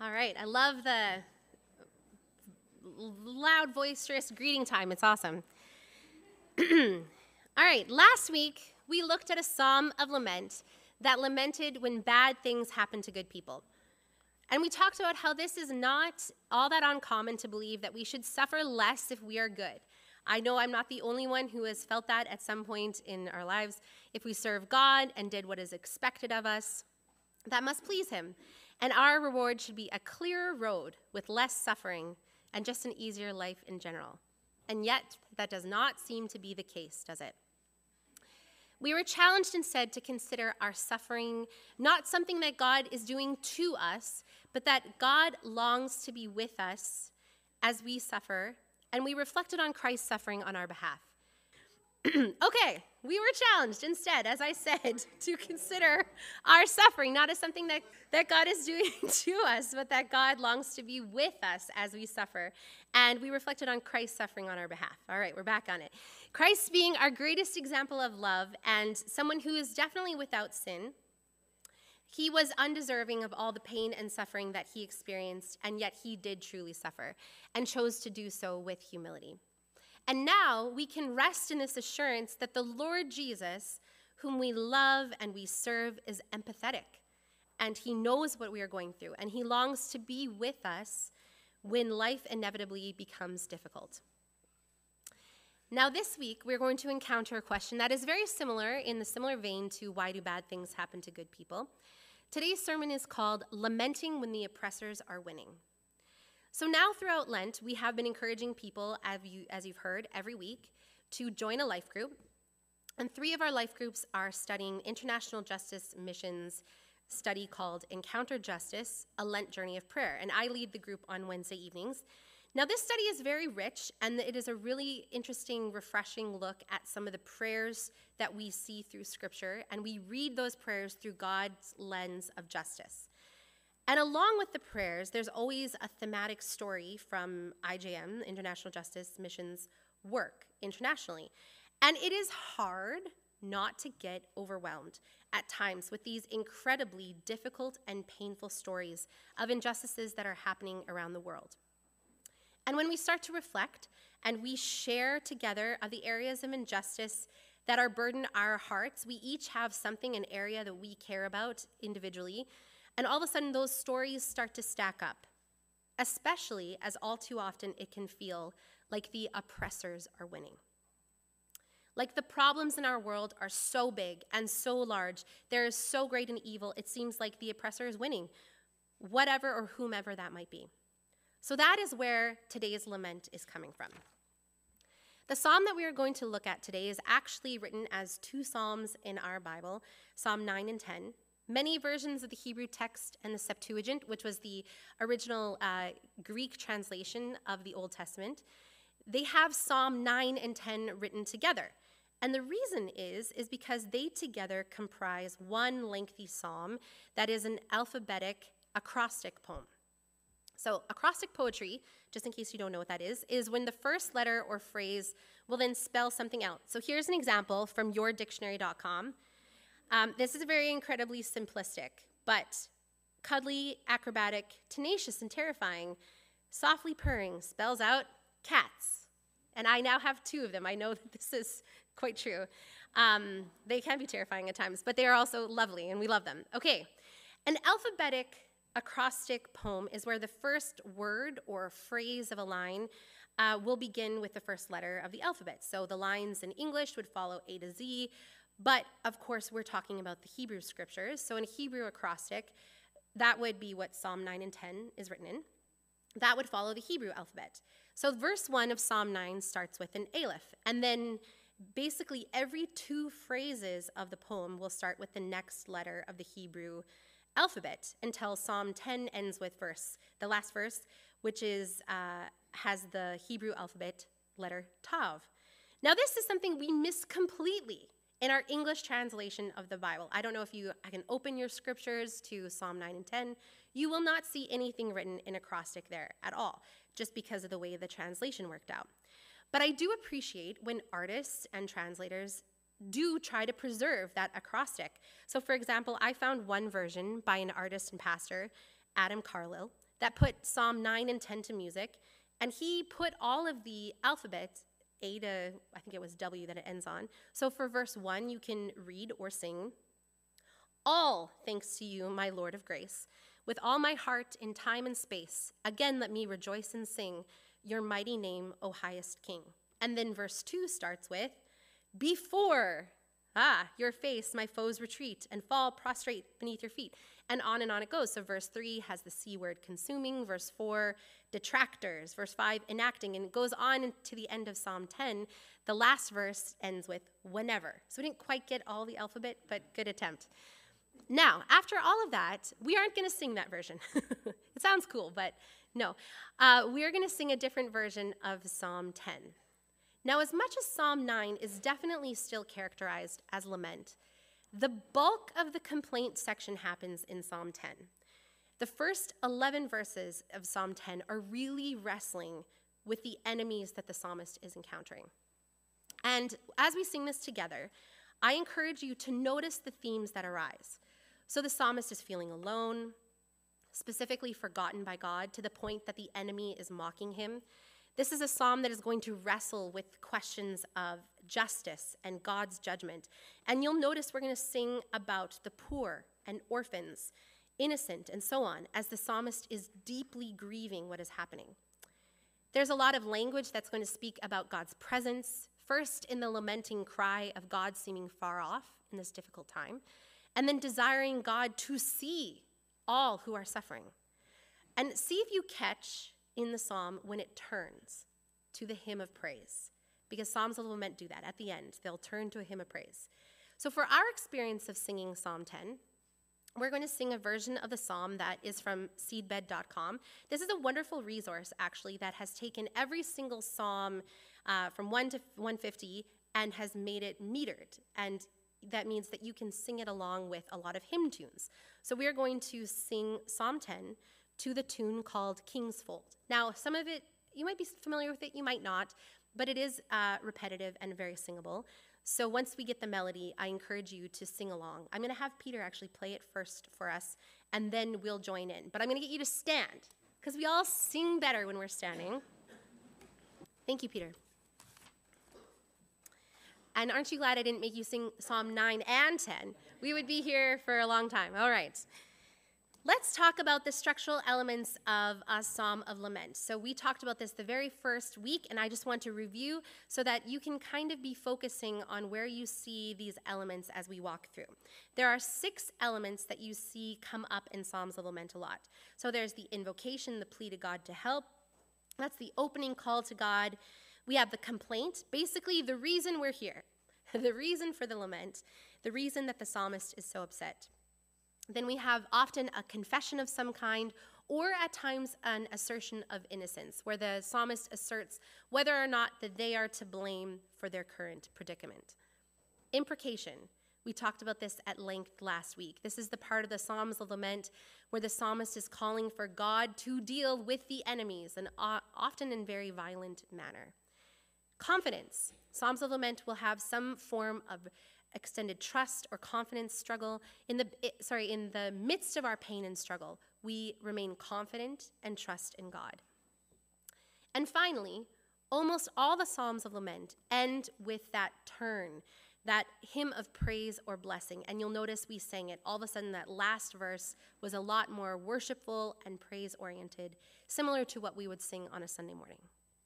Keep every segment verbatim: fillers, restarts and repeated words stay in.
All right, I love the loud, boisterous greeting time. It's awesome. All right, last week we looked at a psalm of lament that lamented when bad things happen to good people. And we talked about how this is not all that uncommon to believe that we should suffer less if we are good. I know I'm not the only one who has felt that at some point in our lives. If we serve God and did what is expected of us, that must please him. And our reward should be a clearer road with less suffering and just an easier life in general. And yet, that does not seem to be the case, does it? We were challenged instead to consider our suffering not something that God is doing to us, but that God longs to be with us as we suffer, and we reflected on Christ's suffering on our behalf. Okay, we were challenged instead, as I said, to consider our suffering not as something that, that God is doing to us, but that God longs to be with us as we suffer. And we reflected on Christ's suffering on our behalf. All right, we're back on it. Christ being our greatest example of love and someone who is definitely without sin, he was undeserving of all the pain and suffering that he experienced, and yet he did truly suffer and chose to do so with humility. And now we can rest in this assurance that the Lord Jesus, whom we love and we serve, is empathetic. And he knows what we are going through, and he longs to be with us when life inevitably becomes difficult. Now this week, we're going to encounter a question that is very similar, in the similar vein to why do bad things happen to good people. Today's sermon is called Lamenting When the Oppressors Are Winning. So now throughout Lent, we have been encouraging people, as, you, as you've heard, every week, to join a life group. And three of our life groups are studying International Justice Mission's study called Encounter Justice, A Lent Journey of Prayer. And I lead the group on Wednesday evenings. Now this study is very rich, and it is a really interesting, refreshing look at some of the prayers that we see through Scripture. And we read those prayers through God's lens of justice. And along with the prayers, there's always a thematic story from I J M, International Justice Mission's work internationally. And it is hard not to get overwhelmed at times with these incredibly difficult and painful stories of injustices that are happening around the world. And when we start to reflect and we share together of the areas of injustice that are burden our hearts, we each have something, an area that we care about individually. And all of a sudden, those stories start to stack up, especially as all too often it can feel like the oppressors are winning. Like the problems in our world are so big and so large, there is so great an evil, it seems like the oppressor is winning, whatever or whomever that might be. So that is where today's lament is coming from. The psalm that we are going to look at today is actually written as two psalms in our Bible, Psalm nine and ten. Many versions of the Hebrew text and the Septuagint, which was the original uh, Greek translation of the Old Testament, they have Psalm nine and ten written together. And the reason is, is because they together comprise one lengthy psalm that is an alphabetic acrostic poem. So acrostic poetry, just in case you don't know what that is, is when the first letter or phrase will then spell something out. So here's an example from your dictionary dot com. Um, this is very incredibly simplistic, but cuddly, acrobatic, tenacious, and terrifying, softly purring spells out cats. And I now have two of them. I know that this is quite true. Um, they can be terrifying at times, but they are also lovely, and we love them. Okay, an alphabetic acrostic poem is where the first word or phrase of a line uh, will begin with the first letter of the alphabet. So the lines in English would follow A to Z, but, of course, we're talking about the Hebrew scriptures. So in a Hebrew acrostic, that would be what Psalm nine and ten is written in. That would follow the Hebrew alphabet. So verse one of Psalm nine starts with an aleph. And then basically every two phrases of the poem will start with the next letter of the Hebrew alphabet until Psalm ten ends with verse, the last verse, which is uh, has the Hebrew alphabet letter Tav. Now this is something we miss completely in our English translation of the Bible. I don't know if you I can open your scriptures to Psalm nine and ten. You will not see anything written in acrostic there at all, just because of the way the translation worked out. But I do appreciate when artists and translators do try to preserve that acrostic. So for example, I found one version by an artist and pastor, Adam Carlile, that put Psalm nine and ten to music, and he put all of the alphabet, A to, I think it was W that it ends on. So for verse one, you can read or sing, "All thanks to you, my Lord of grace, with all my heart in time and space. Again, let me rejoice and sing your mighty name, O highest King." And then verse two starts with, "Before, ah, your face, my foes retreat and fall prostrate beneath your feet." And on and on it goes. So verse three has the C word, consuming. Verse four, detractors. Verse five, enacting. And it goes on to the end of Psalm ten. The last verse ends with whenever. So we didn't quite get all the alphabet, but good attempt. Now, after all of that, we aren't going to sing that version. It sounds cool, but no. Uh, we are going to sing a different version of Psalm ten. Now, as much as Psalm nine is definitely still characterized as lament, the bulk of the complaint section happens in Psalm ten. The first eleven verses of Psalm ten are really wrestling with the enemies that the psalmist is encountering. And as we sing this together, I encourage you to notice the themes that arise. So the psalmist is feeling alone, specifically forgotten by God, to the point that the enemy is mocking him. This is a psalm that is going to wrestle with questions of justice and God's judgment. And you'll notice we're going to sing about the poor and orphans, innocent, and so on, as the psalmist is deeply grieving what is happening. There's a lot of language that's going to speak about God's presence, first in the lamenting cry of God seeming far off in this difficult time, and then desiring God to see all who are suffering. And see if you catch in the psalm when it turns to the hymn of praise, because psalms of lament do that. At the end, they'll turn to a hymn of praise. So for our experience of singing Psalm ten, we're going to sing a version of the psalm that is from seedbed dot com. This is a wonderful resource, actually, that has taken every single psalm uh, from one to one fifty and has made it metered. And that means that you can sing it along with a lot of hymn tunes. So we are going to sing Psalm ten to the tune called King's Fold. Now, some of it, you might be familiar with it, you might not, but it is uh, repetitive and very singable. So once we get the melody, I encourage you to sing along. I'm going to have Peter actually play it first for us, and then we'll join in. But I'm going to get you to stand, because we all sing better when we're standing. Thank you, Peter. And aren't you glad I didn't make you sing Psalm nine and ten? We would be here for a long time. All right. Let's talk about the structural elements of a psalm of lament. So we talked about this the very first week, and I just want to review so that you can kind of be focusing on where you see these elements as we walk through. There are six elements that you see come up in psalms of lament a lot. So there's the invocation, the plea to God to help. That's the opening call to God. We have the complaint, basically the reason we're here, the reason for the lament, the reason that the psalmist is so upset. Then we have often a confession of some kind, or at times an assertion of innocence, where the psalmist asserts whether or not that they are to blame for their current predicament. Imprecation. We talked about this at length last week. This is the part of the Psalms of Lament where the psalmist is calling for God to deal with the enemies, and often in very violent manner. Confidence. Psalms of Lament will have some form of extended trust or confidence struggle. In the, sorry, in the midst of our pain and struggle, we remain confident and trust in God. And finally, almost all the Psalms of Lament end with that turn, that hymn of praise or blessing. And you'll notice we sang it. All of a sudden, that last verse was a lot more worshipful and praise-oriented, similar to what we would sing on a Sunday morning.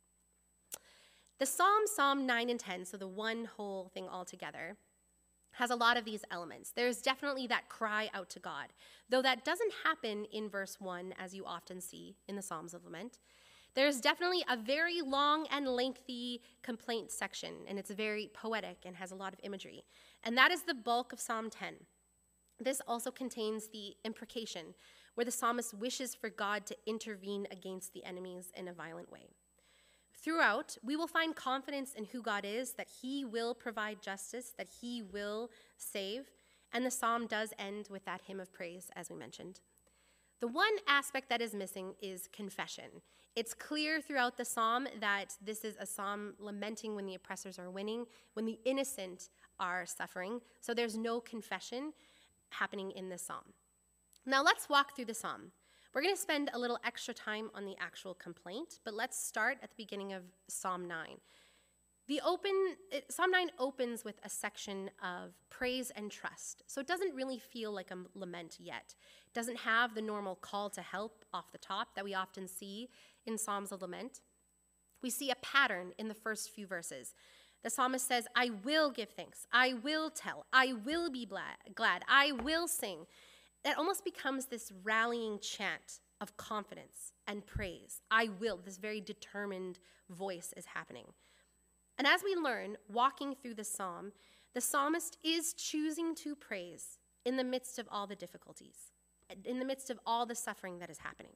The Psalm, Psalm nine and ten, so the one whole thing all together, has a lot of these elements. There's definitely that cry out to God, though that doesn't happen in verse one, as you often see in the Psalms of Lament. There's definitely a very long and lengthy complaint section, and it's very poetic and has a lot of imagery. And that is the bulk of Psalm ten. This also contains the imprecation, where the psalmist wishes for God to intervene against the enemies in a violent way. Throughout, we will find confidence in who God is, that he will provide justice, that he will save, and the psalm does end with that hymn of praise, as we mentioned. The one aspect that is missing is confession. It's clear throughout the psalm that this is a psalm lamenting when the oppressors are winning, when the innocent are suffering, so there's no confession happening in this psalm. Now let's walk through the psalm. We're going to spend a little extra time on the actual complaint, but let's start at the beginning of Psalm nine. The open, it, Psalm nine opens with a section of praise and trust, so it doesn't really feel like a lament yet. It doesn't have the normal call to help off the top that we often see in Psalms of lament. We see a pattern in the first few verses. The psalmist says, I will give thanks, I will tell, I will be glad, I will sing. That almost becomes this rallying chant of confidence and praise. I will, this very determined voice is happening. And as we learn, walking through the psalm, the psalmist is choosing to praise in the midst of all the difficulties, in the midst of all the suffering that is happening.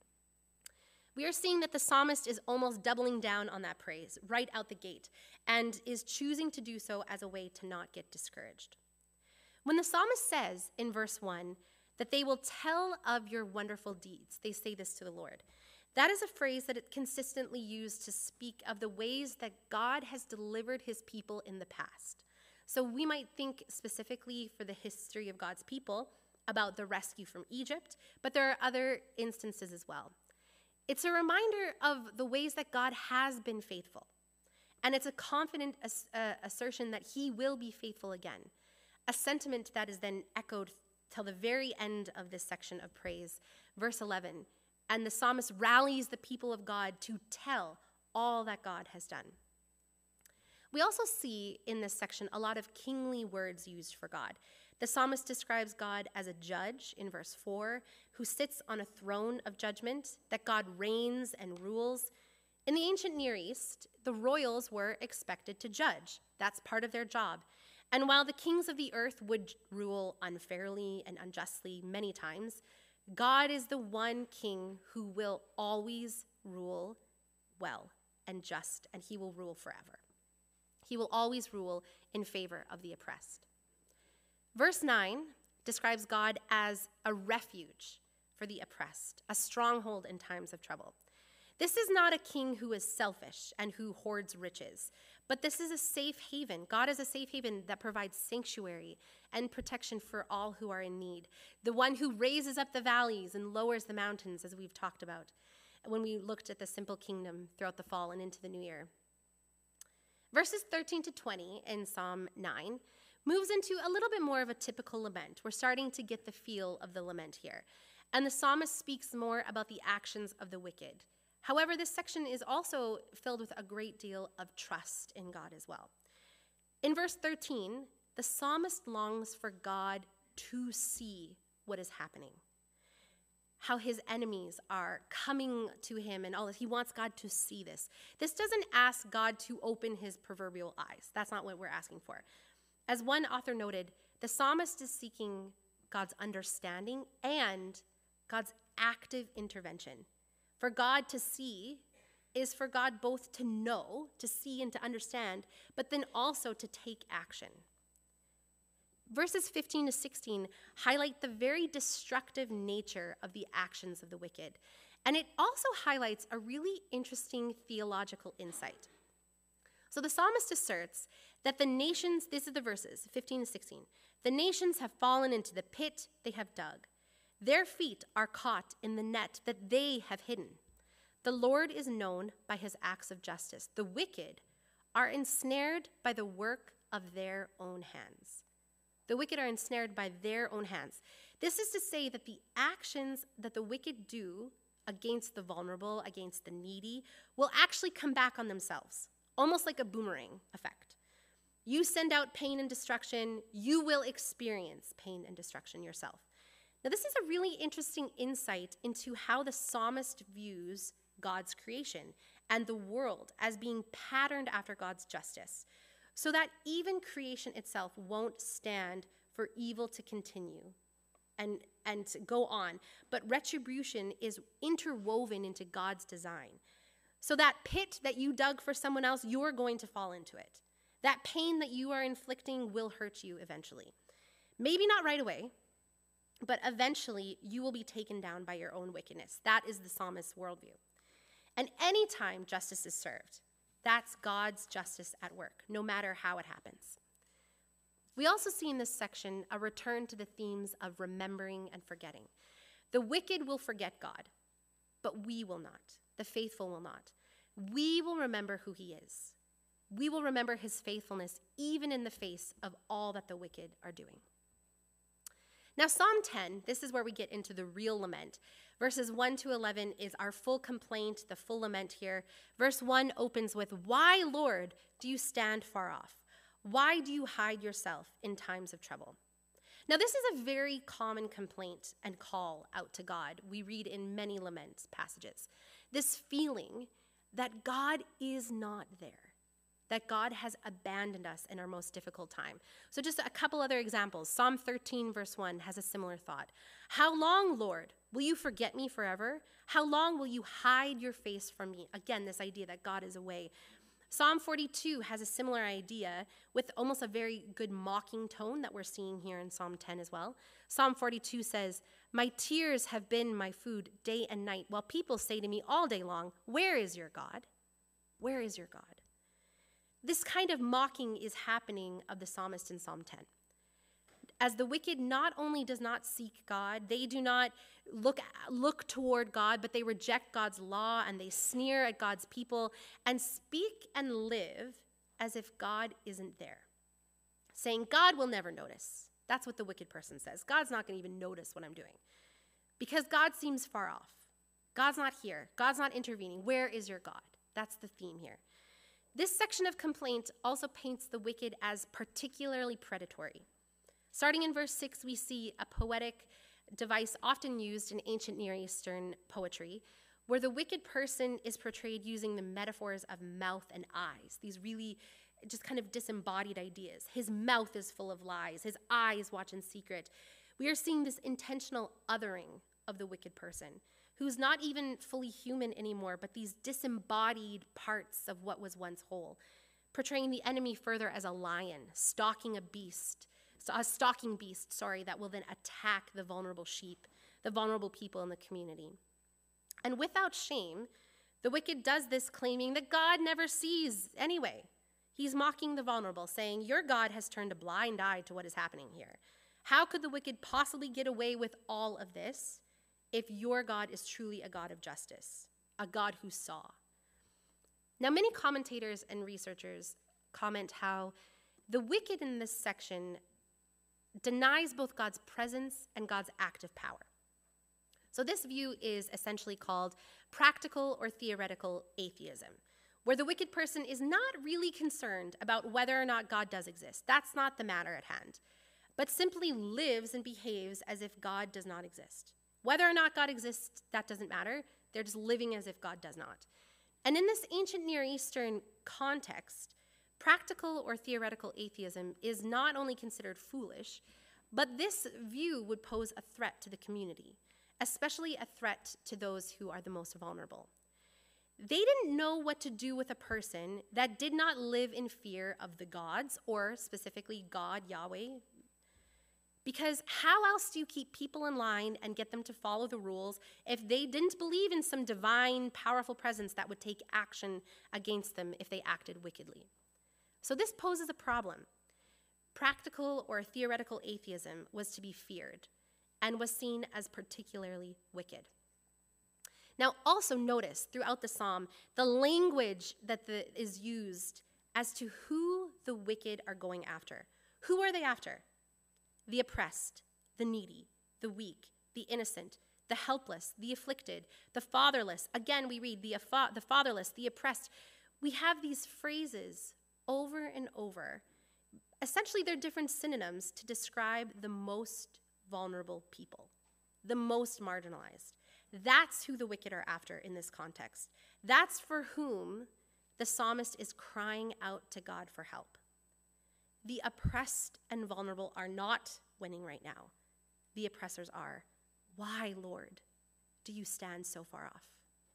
We are seeing that the psalmist is almost doubling down on that praise right out the gate and is choosing to do so as a way to not get discouraged. When the psalmist says in verse one that they will tell of your wonderful deeds, they say this to the Lord. That is a phrase that it consistently used to speak of the ways that God has delivered his people in the past. So we might think specifically for the history of God's people about the rescue from Egypt, but there are other instances as well. It's a reminder of the ways that God has been faithful. And it's a confident ass- uh, assertion that he will be faithful again, a sentiment that is then echoed till the very end of this section of praise, verse eleven. And the psalmist rallies the people of God to tell all that God has done. We also see in this section a lot of kingly words used for God. The psalmist describes God as a judge in verse four, who sits on a throne of judgment, that God reigns and rules. In the ancient Near East, the royals were expected to judge. That's part of their job. And while the kings of the earth would rule unfairly and unjustly many times, God is the one king who will always rule well and just, and he will rule forever. He will always rule in favor of the oppressed. Verse nine describes God as a refuge for the oppressed, a stronghold in times of trouble. This is not a king who is selfish and who hoards riches, but this is a safe haven. God is a safe haven that provides sanctuary and protection for all who are in need. The one who raises up the valleys and lowers the mountains, as we've talked about when we looked at the simple kingdom throughout the fall and into the new year. Verses thirteen to twenty in Psalm nine moves into a little bit more of a typical lament. We're starting to get the feel of the lament here. And the psalmist speaks more about the actions of the wicked. However, this section is also filled with a great deal of trust in God as well. In verse thirteen, the psalmist longs for God to see what is happening, how his enemies are coming to him and all this. He wants God to see this. This doesn't ask God to open his proverbial eyes. That's not what we're asking for. As one author noted, the psalmist is seeking God's understanding and God's active intervention. For God to see is for God both to know, to see and to understand, but then also to take action. Verses fifteen to sixteen highlight the very destructive nature of the actions of the wicked. And it also highlights a really interesting theological insight. So the psalmist asserts that the nations, these are the verses, fifteen to sixteen, the nations have fallen into the pit they have dug. Their feet are caught in the net that they have hidden. The Lord is known by his acts of justice. The wicked are ensnared by the work of their own hands. The wicked are ensnared by their own hands. This is to say that the actions that the wicked do against the vulnerable, against the needy, will actually come back on themselves, almost like a boomerang effect. You send out pain and destruction, you will experience pain and destruction yourself. Now, this is a really interesting insight into how the psalmist views God's creation and the world as being patterned after God's justice, so that even creation itself won't stand for evil to continue and, and to go on, but retribution is interwoven into God's design. So that pit that you dug for someone else, you're going to fall into it. That pain that you are inflicting will hurt you eventually. Maybe not right away, but eventually you will be taken down by your own wickedness. That is the psalmist's worldview. And anytime justice is served, that's God's justice at work, no matter how it happens. We also see in this section a return to the themes of remembering and forgetting. The wicked will forget God, but we will not. The faithful will not. We will remember who he is. We will remember his faithfulness even in the face of all that the wicked are doing. Now, Psalm ten, this is where we get into the real lament. Verses one to eleven is our full complaint, the full lament here. Verse one opens with, "Why, Lord, do you stand far off? Why do you hide yourself in times of trouble?" Now, this is a very common complaint and call out to God. We read in many lament passages. This feeling that God is not there, that God has abandoned us in our most difficult time. So just a couple other examples. Psalm thirteen, verse one has a similar thought. "How long, Lord, will you forget me forever? How long will you hide your face from me?" Again, this idea that God is away. Psalm forty-two has a similar idea with almost a very good mocking tone that we're seeing here in Psalm ten as well. Psalm forty-two says, "My tears have been my food day and night, while people say to me all day long, 'Where is your God? Where is your God?'" This kind of mocking is happening of the psalmist in Psalm ten. As the wicked not only does not seek God, they do not look, look toward God, but they reject God's law and they sneer at God's people and speak and live as if God isn't there, saying, "God will never notice." That's what the wicked person says. God's not going to even notice what I'm doing because God seems far off. God's not here. God's not intervening. Where is your God? That's the theme here. This section of complaint also paints the wicked as particularly predatory. Starting in verse six, we see a poetic device often used in ancient Near Eastern poetry, where the wicked person is portrayed using the metaphors of mouth and eyes, these really just kind of disembodied ideas. His mouth is full of lies. His eyes watch in secret. We are seeing this intentional othering of the wicked person, who's not even fully human anymore, but these disembodied parts of what was once whole, portraying the enemy further as a lion, stalking a beast, a stalking beast, sorry, that will then attack the vulnerable sheep, the vulnerable people in the community. And without shame, the wicked does this claiming that God never sees anyway. He's mocking the vulnerable, saying, "Your God has turned a blind eye to what is happening here. How could the wicked possibly get away with all of this if your God is truly a God of justice, a God who saw?" Now, many commentators and researchers comment how the wicked in this section denies both God's presence and God's active power. So this view is essentially called practical or theoretical atheism, where the wicked person is not really concerned about whether or not God does exist. That's not the matter at hand, but simply lives and behaves as if God does not exist. Whether or not God exists, that doesn't matter. They're just living as if God does not. And in this ancient Near Eastern context, practical or theoretical atheism is not only considered foolish, but this view would pose a threat to the community, especially a threat to those who are the most vulnerable. They didn't know what to do with a person that did not live in fear of the gods, or specifically God, Yahweh, because how else do you keep people in line and get them to follow the rules if they didn't believe in some divine, powerful presence that would take action against them if they acted wickedly? So this poses a problem. Practical or theoretical atheism was to be feared and was seen as particularly wicked. Now, also notice throughout the psalm the language that the, is used as to who the wicked are going after. Who are they after? The oppressed, the needy, the weak, the innocent, the helpless, the afflicted, the fatherless. Again, we read the, affa- the fatherless, the oppressed. We have these phrases over and over. Essentially, they're different synonyms to describe the most vulnerable people, the most marginalized. That's who the wicked are after in this context. That's for whom the psalmist is crying out to God for help. The oppressed and vulnerable are not winning right now. The oppressors are. Why, Lord, do you stand so far off?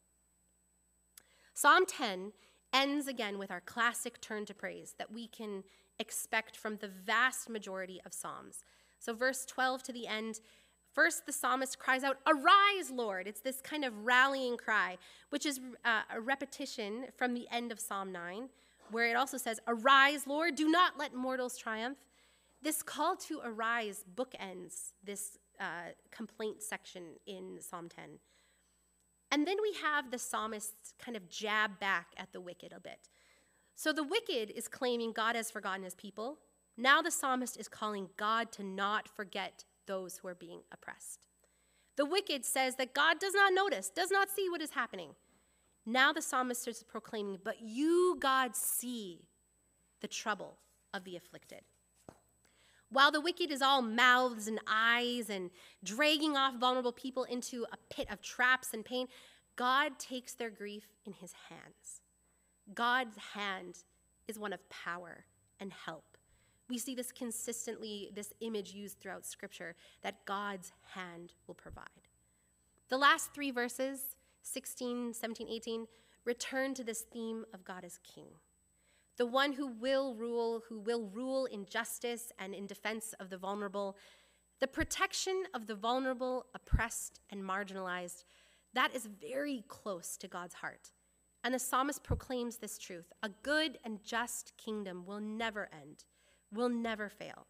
Psalm ten ends again with our classic turn to praise that we can expect from the vast majority of Psalms. So verse twelve to the end, first the psalmist cries out, "Arise, Lord." It's this kind of rallying cry, which is uh, a repetition from the end of Psalm nine, where it also says, "Arise, Lord, do not let mortals triumph." This call to arise bookends this uh, complaint section in Psalm ten. And then we have the psalmist kind of jab back at the wicked a bit. So the wicked is claiming God has forgotten his people. Now the psalmist is calling God to not forget those who are being oppressed. The wicked says that God does not notice, does not see what is happening. Now the psalmist is proclaiming, but you, God, see the trouble of the afflicted. While the wicked is all mouths and eyes and dragging off vulnerable people into a pit of traps and pain, God takes their grief in his hands. God's hand is one of power and help. We see this consistently, this image used throughout Scripture, that God's hand will provide. The last three verses, sixteen, seventeen, eighteen, return to this theme of God as king. The one who will rule, who will rule in justice and in defense of the vulnerable, the protection of the vulnerable, oppressed, and marginalized, that is very close to God's heart. And the psalmist proclaims this truth: a good and just kingdom will never end, will never fail.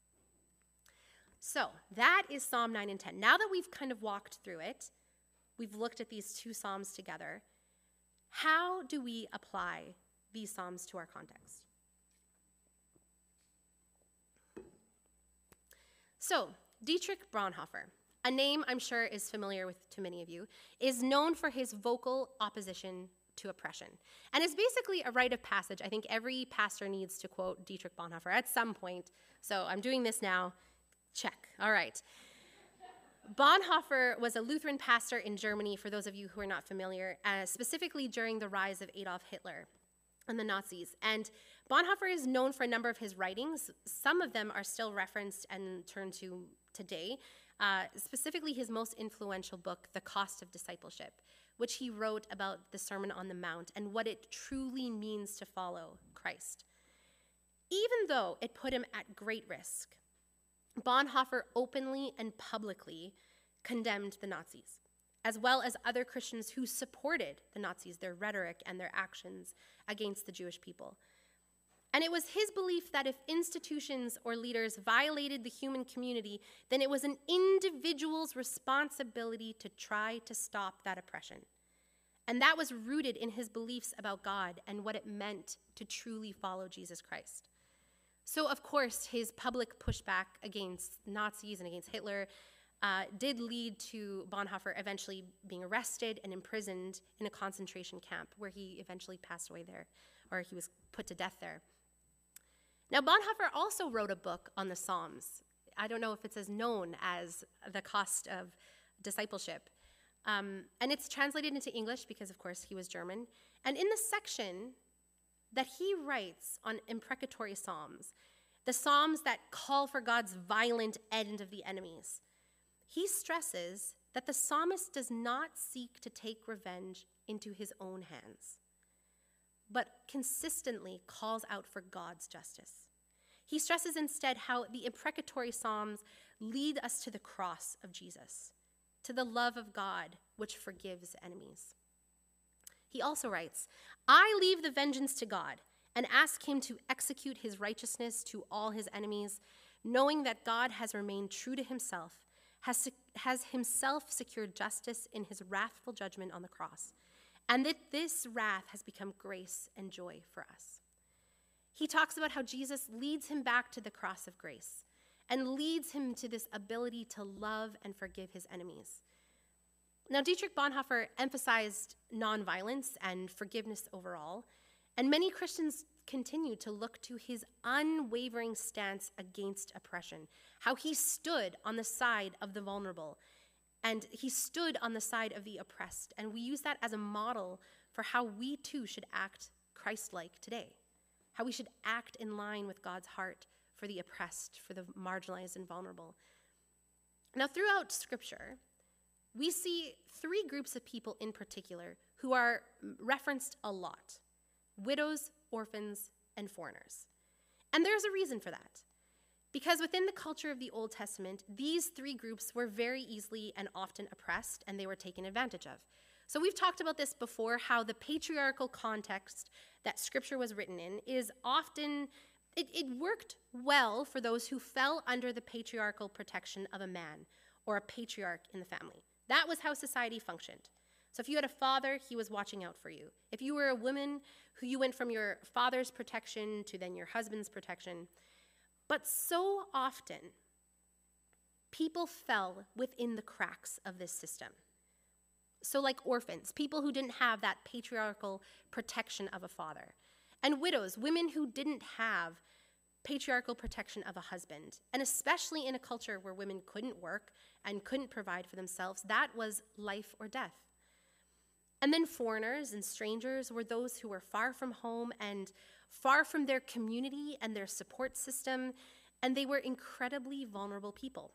So that is Psalm nine and ten. Now that we've kind of walked through it, we've looked at these two psalms together, how do we apply these psalms to our context? So, Dietrich Bonhoeffer, a name I'm sure is familiar with to many of you, is known for his vocal opposition to oppression. And it's basically a rite of passage. I think every pastor needs to quote Dietrich Bonhoeffer at some point. So I'm doing this now. Check. All right. Bonhoeffer was a Lutheran pastor in Germany, for those of you who are not familiar, uh, specifically during the rise of Adolf Hitler and the Nazis. And Bonhoeffer is known for a number of his writings. Some of them are still referenced and turned to today, uh, specifically his most influential book, The Cost of Discipleship, which he wrote about the Sermon on the Mount and what it truly means to follow Christ. Even though it put him at great risk, Bonhoeffer openly and publicly condemned the Nazis, as well as other Christians who supported the Nazis, their rhetoric and their actions against the Jewish people. And it was his belief that if institutions or leaders violated the human community, then it was an individual's responsibility to try to stop that oppression. And that was rooted in his beliefs about God and what it meant to truly follow Jesus Christ. So, of course, his public pushback against Nazis and against Hitler uh, did lead to Bonhoeffer eventually being arrested and imprisoned in a concentration camp, where he eventually passed away there, or he was put to death there. Now, Bonhoeffer also wrote a book on the Psalms. I don't know if it's as known as The Cost of Discipleship. Um, and it's translated into English because, of course, he was German. And in the section that he writes on imprecatory psalms, the psalms that call for God's violent end of the enemies, he stresses that the psalmist does not seek to take revenge into his own hands, but consistently calls out for God's justice. He stresses instead how the imprecatory psalms lead us to the cross of Jesus, to the love of God, which forgives enemies. He also writes, I leave the vengeance to God and ask him to execute his righteousness to all his enemies, knowing that God has remained true to himself, has, has himself secured justice in his wrathful judgment on the cross, and that this wrath has become grace and joy for us. He talks about how Jesus leads him back to the cross of grace and leads him to this ability to love and forgive his enemies. Now, Dietrich Bonhoeffer emphasized nonviolence and forgiveness overall, and many Christians continue to look to his unwavering stance against oppression, how he stood on the side of the vulnerable, and he stood on the side of the oppressed, and we use that as a model for how we too should act Christ-like today, how we should act in line with God's heart for the oppressed, for the marginalized and vulnerable. Now, throughout Scripture, we see three groups of people in particular who are referenced a lot: widows, orphans, and foreigners. And there's a reason for that. Because within the culture of the Old Testament, these three groups were very easily and often oppressed, and they were taken advantage of. So we've talked about this before, how the patriarchal context that Scripture was written in is often, it, it worked well for those who fell under the patriarchal protection of a man, or a patriarch in the family. That was how society functioned. So if you had a father, he was watching out for you. If you were a woman, who you went from your father's protection to then your husband's protection. But so often, people fell within the cracks of this system. So like orphans, people who didn't have that patriarchal protection of a father. And widows, women who didn't have patriarchal protection of a husband. And especially in a culture where women couldn't work and couldn't provide for themselves, that was life or death. And then foreigners and strangers were those who were far from home and far from their community and their support system, and they were incredibly vulnerable people.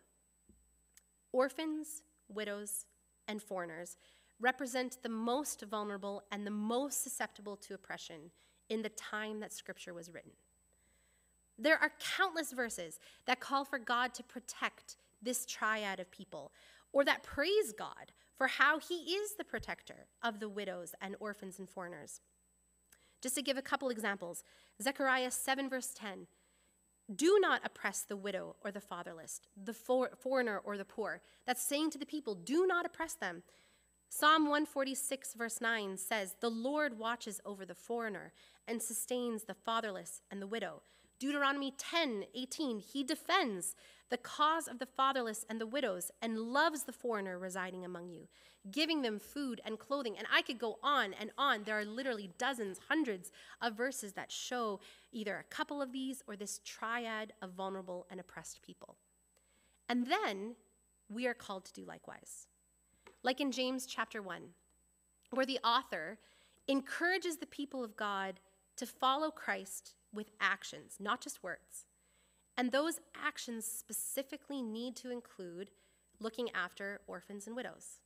Orphans, widows, and foreigners represent the most vulnerable and the most susceptible to oppression in the time that Scripture was written. There are countless verses that call for God to protect this triad of people, or that praise God for how he is the protector of the widows and orphans and foreigners. Just to give a couple examples, Zechariah seven verse ten, do not oppress the widow or the fatherless, the for- foreigner or the poor. That's saying to the people, do not oppress them. Psalm one forty-six verse nine says, the Lord watches over the foreigner and sustains the fatherless and the widow. Deuteronomy ten eighteen, he defends the cause of the fatherless and the widows and loves the foreigner residing among you, giving them food and clothing. And I could go on and on. There are literally dozens, hundreds of verses that show either a couple of these or this triad of vulnerable and oppressed people. And then we are called to do likewise. Like in James chapter one, where the author encourages the people of God to follow Christ with actions, not just words. And those actions specifically need to include looking after orphans and widows.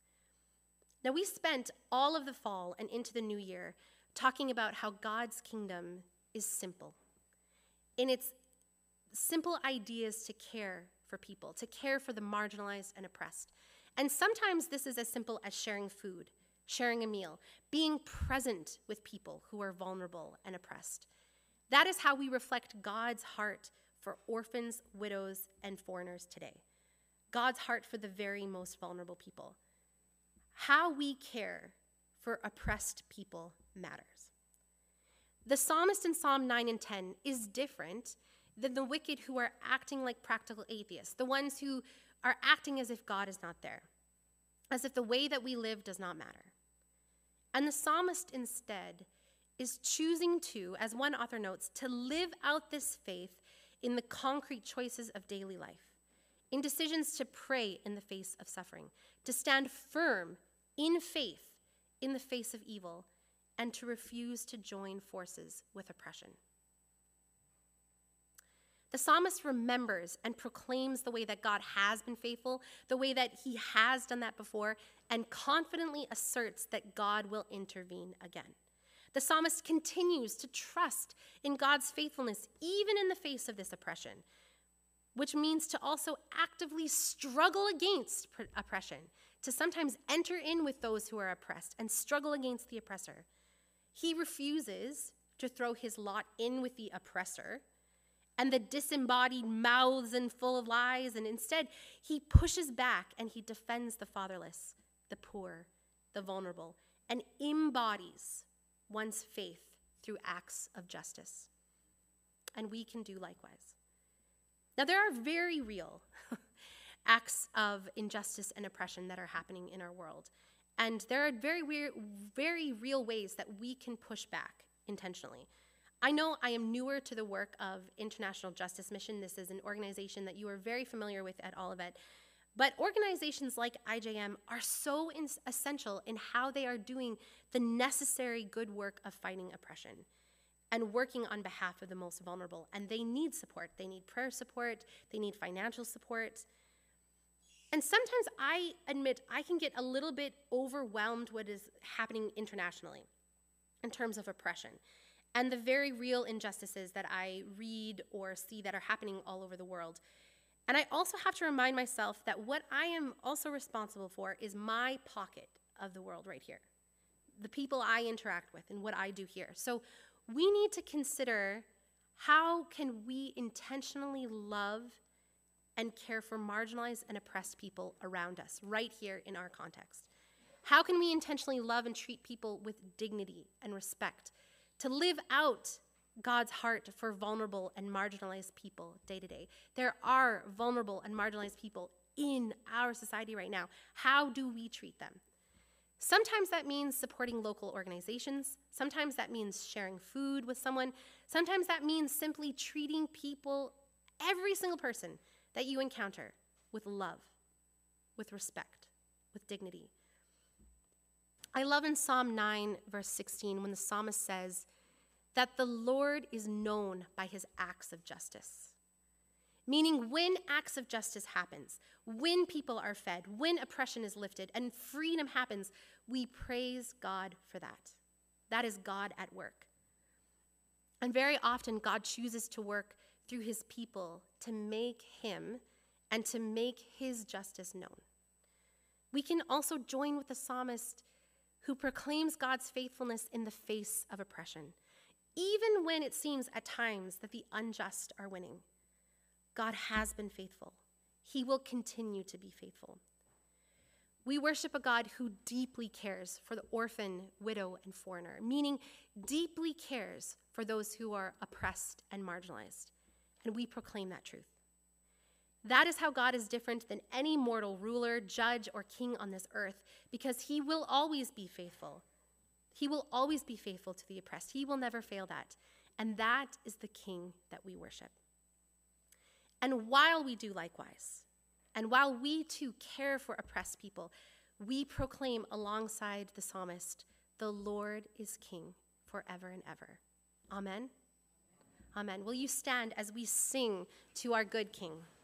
Now, we spent all of the fall and into the new year talking about how God's kingdom is simple. In its simple ideas to care for people, to care for the marginalized and oppressed. And sometimes this is as simple as sharing food, sharing a meal, being present with people who are vulnerable and oppressed. That is how we reflect God's heart for orphans, widows, and foreigners today. God's heart for the very most vulnerable people. How we care for oppressed people matters. The psalmist in Psalm nine and ten is different than the wicked who are acting like practical atheists, the ones who are acting as if God is not there, as if the way that we live does not matter. And the psalmist instead is choosing to, as one author notes, to live out this faith in the concrete choices of daily life, in decisions to pray in the face of suffering, to stand firm in faith in the face of evil, and to refuse to join forces with oppression. The psalmist remembers and proclaims the way that God has been faithful, the way that he has done that before, and confidently asserts that God will intervene again. The psalmist continues to trust in God's faithfulness, even in the face of this oppression, which means to also actively struggle against oppression, to sometimes enter in with those who are oppressed and struggle against the oppressor. He refuses to throw his lot in with the oppressor and the disembodied mouths and full of lies, and instead he pushes back and he defends the fatherless, the poor, the vulnerable, and embodies one's faith through acts of justice. And we can do likewise. Now, there are very real acts of injustice and oppression that are happening in our world. And there are very, weird, very real ways that we can push back intentionally. I know I am newer to the work of International Justice Mission. This is an organization that you are very familiar with at Olivet. But organizations like I J M are so in- essential in how they are doing the necessary good work of fighting oppression and working on behalf of the most vulnerable. And they need support. They need prayer support. They need financial support. And sometimes I admit I can get a little bit overwhelmed what is happening internationally in terms of oppression and the very real injustices that I read or see that are happening all over the world. And I also have to remind myself that what I am also responsible for is my pocket of the world right here, the people I interact with and what I do here. So we need to consider how can we intentionally love and care for marginalized and oppressed people around us, right here in our context? How can we intentionally love and treat people with dignity and respect, to live out God's heart for vulnerable and marginalized people day to day? There are vulnerable and marginalized people in our society right now. How do we treat them? Sometimes that means supporting local organizations. Sometimes that means sharing food with someone. Sometimes that means simply treating people, every single person that you encounter, with love, with respect, with dignity. I love in Psalm nine, verse sixteen, when the psalmist says that the Lord is known by his acts of justice. Meaning when acts of justice happens, when people are fed, when oppression is lifted, and freedom happens, we praise God for that. That is God at work. And very often, God chooses to work through his people to make him and to make his justice known. We can also join with the psalmist who proclaims God's faithfulness in the face of oppression, even when it seems at times that the unjust are winning. God has been faithful. He will continue to be faithful. We worship a God who deeply cares for the orphan, widow, and foreigner, meaning deeply cares for those who are oppressed and marginalized. And we proclaim that truth. That is how God is different than any mortal ruler, judge, or king on this earth, because he will always be faithful. He will always be faithful to the oppressed. He will never fail that. And that is the king that we worship. And while we do likewise, and while we too care for oppressed people, we proclaim alongside the psalmist, the Lord is king forever and ever. Amen? Amen. Will you stand as we sing to our good King?